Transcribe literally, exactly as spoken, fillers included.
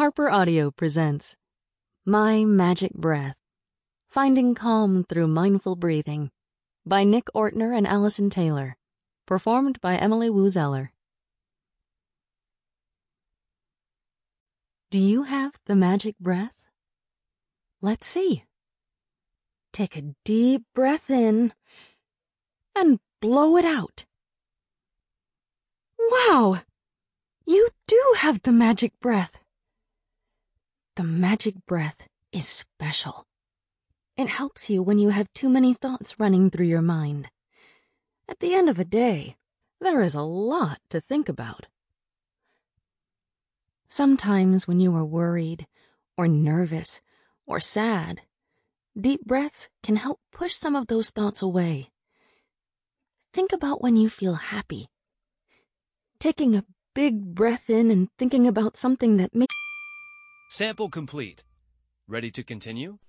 Harper Audio presents My Magic Breath, Finding Calm Through Mindful Breathing by Nick Ortner and Allison Taylor, performed by Emily Wu Zeller. Do you have the magic breath? Let's see. Take a deep breath in and blow it out. Wow! You do have the magic breath. The magic breath is special. It helps you when you have too many thoughts running through your mind. At the end of a day, there is a lot to think about. Sometimes when you are worried or nervous or sad, deep breaths can help push some of those thoughts away. Think about when you feel happy. Taking a big breath in and thinking about something that makes... Sample complete. Ready to continue?